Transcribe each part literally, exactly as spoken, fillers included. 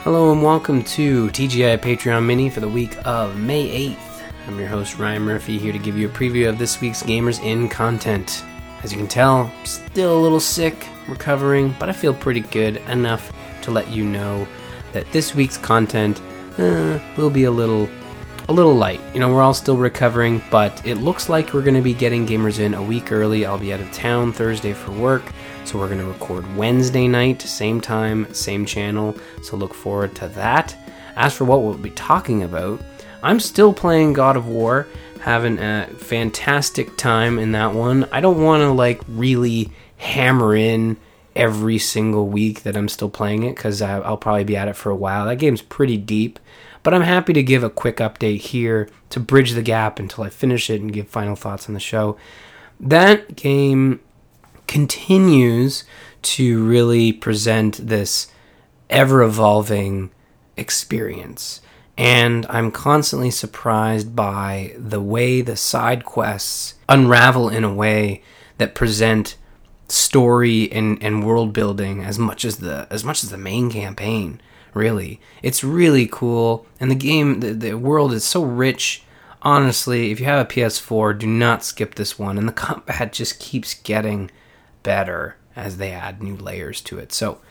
Hello and welcome to T G I Patreon Mini for the week of May eighth. I'm your host Ryan Murphy, here to give you a preview of this week's Gamers In content. As you can tell, I'm still a little sick, recovering, but I feel pretty good enough to let you know that this week's content uh, will be a little a little light. You know, we're all still recovering, but it looks like we're going to be getting Gamers In a week early. I'll be out of town Thursday for work, so we're going to record Wednesday night, same time, same channel, so look forward to that. As for what we'll be talking about, I'm still playing God of War, having a fantastic time in that one. I don't want to like really hammer in every single week that I'm still playing it, because I'll probably be at it for a while. That game's pretty deep, but I'm happy to give a quick update here to bridge the gap until I finish it and give final thoughts on the show. That game continues to really present this ever-evolving experience, and I'm constantly surprised by the way the side quests unravel in a way that present story and, and world building as much as the as much as the main campaign. Really, it's really cool, and the game, the, the world is so rich. Honestly, if you have a P S four, do not skip this one, and the combat just keeps getting better as they add new layers to it. So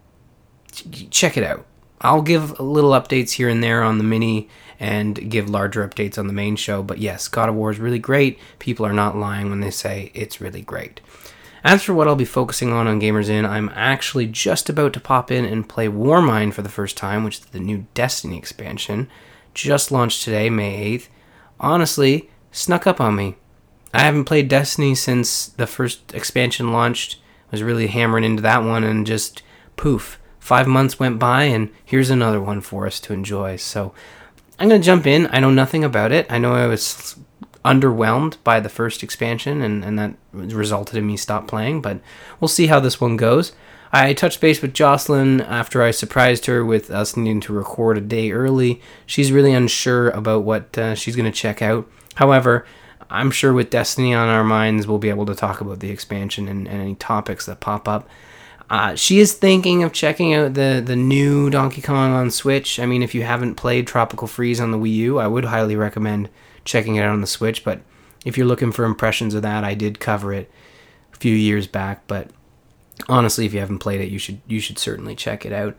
check it out. I'll give little updates here and there on the mini and give larger updates on the main show, but yes, God of War is really great. People are not lying when they say it's really great. As for what I'll be focusing on on Gamers In, I'm actually just about to pop in and play Warmind for the first time, which is the new Destiny expansion. Just launched today, May eighth. Honestly, snuck up on me. I haven't played Destiny since the first expansion launched. Was really hammering into that one, and just poof, five months went by, and here's another one for us to enjoy. So I'm going to jump in. I know nothing about it. I know I was underwhelmed by the first expansion, and, and that resulted in me stop playing, but we'll see how this one goes. I touched base with Jocelyn after I surprised her with us needing to record a day early. She's really unsure about what uh, she's going to check out. However, I'm sure with Destiny on our minds, we'll be able to talk about the expansion and, and any topics that pop up. Uh, she is thinking of checking out the, the new Donkey Kong on Switch. I mean, if you haven't played Tropical Freeze on the Wii U, I would highly recommend checking it out on the Switch, but if you're looking for impressions of that, I did cover it a few years back, but honestly, if you haven't played it, you should you should certainly check it out.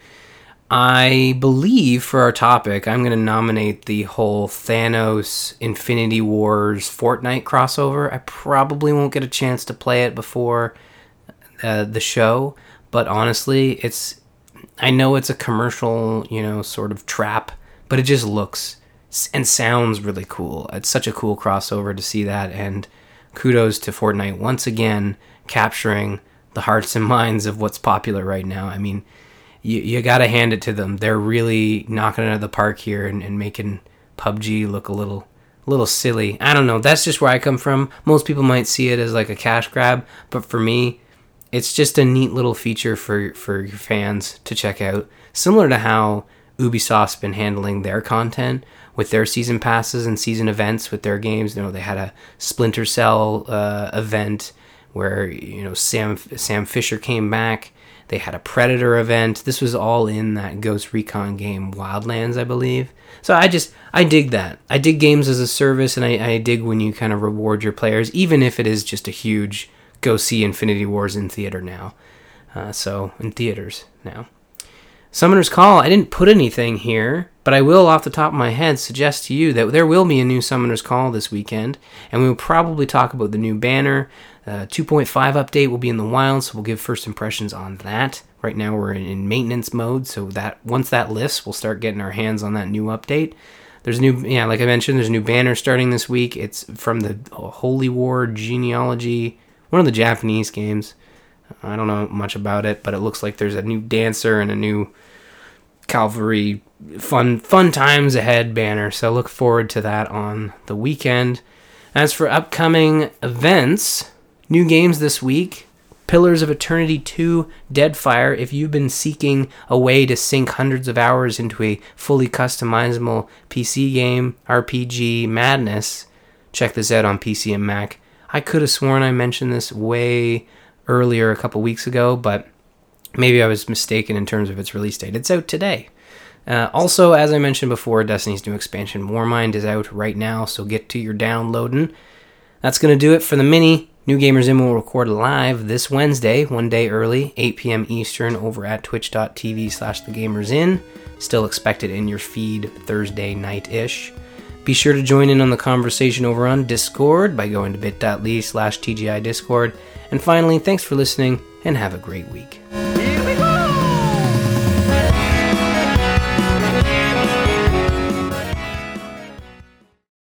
I believe for our topic, I'm going to nominate the whole Thanos Infinity Wars Fortnite crossover. I probably won't get a chance to play it before uh, the show, but honestly, it's I know it's a commercial, you know, sort of trap, but it just looks and sounds really cool. It's such a cool crossover to see that, and kudos to Fortnite once again capturing the hearts and minds of what's popular right now. I mean, you you gotta hand it to them. They're really knocking it out of the park here and, and making P U B G look a little a little silly. I don't know. That's just where I come from. Most people might see it as like a cash grab, but for me, it's just a neat little feature for for your fans to check out. Similar to how Ubisoft's been handling their content with their season passes and season events with their games. You know, they had a Splinter Cell uh, event where, you know, Sam Sam Fisher came back. They had a Predator event. This was all in that Ghost Recon game, Wildlands, I believe. So I just, I dig that. I dig games as a service, and I, I dig when you kind of reward your players, even if it is just a huge go see Infinity Wars in theater now. Uh, so, in theaters now. Summoner's Call, I didn't put anything here, but I will off the top of my head suggest to you that there will be a new Summoner's Call this weekend, and we will probably talk about the new banner. Uh, two point five update will be in the wild, so we'll give first impressions on that. Right now we're in, in maintenance mode, so that once that lifts, we'll start getting our hands on that new update. There's a new, yeah, like I mentioned, there's a new banner starting this week. It's from the Holy War Genealogy, one of the Japanese games. I don't know much about it, but it looks like there's a new dancer and a new Calvary fun fun times ahead banner, so look forward to that on the weekend. As for upcoming events, new games this week: Pillars of Eternity two Deadfire. If you've been seeking a way to sink hundreds of hours into a fully customizable P C game, R P G madness, check this out on P C and Mac. I could have sworn I mentioned this way earlier a couple weeks ago, but maybe I was mistaken in terms of its release date. It's out today. Uh, also, as I mentioned before, Destiny's new expansion Warmind is out right now, so get to your downloading. That's going to do it for the mini. New Gamers In will record live this Wednesday, one day early, eight p.m. Eastern, over at twitch.tv slash thegamersin. Still expected in your feed Thursday night-ish. Be sure to join in on the conversation over on Discord by going to bit.ly slash TGI Discord. And finally, thanks for listening, and have a great week.